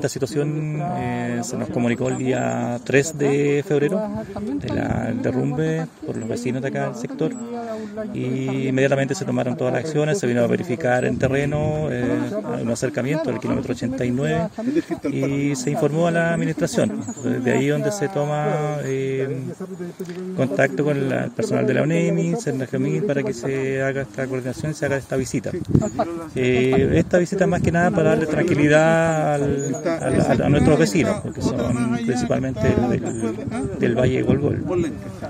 esta situación se nos comunicó el día 3 de febrero del derrumbe por los vecinos de acá del sector y inmediatamente se tomaron todas las acciones, se vino a verificar en terreno un acercamiento al kilómetro 89 y se informó a la administración. De ahí donde se toma contacto con el personal de la UNEMI, Cernagemil, para que se haga esta coordinación y se haga esta visita. Esta visita más que nada para darle tranquilidad a nuestros vecinos, porque son principalmente del Valle de Golgol.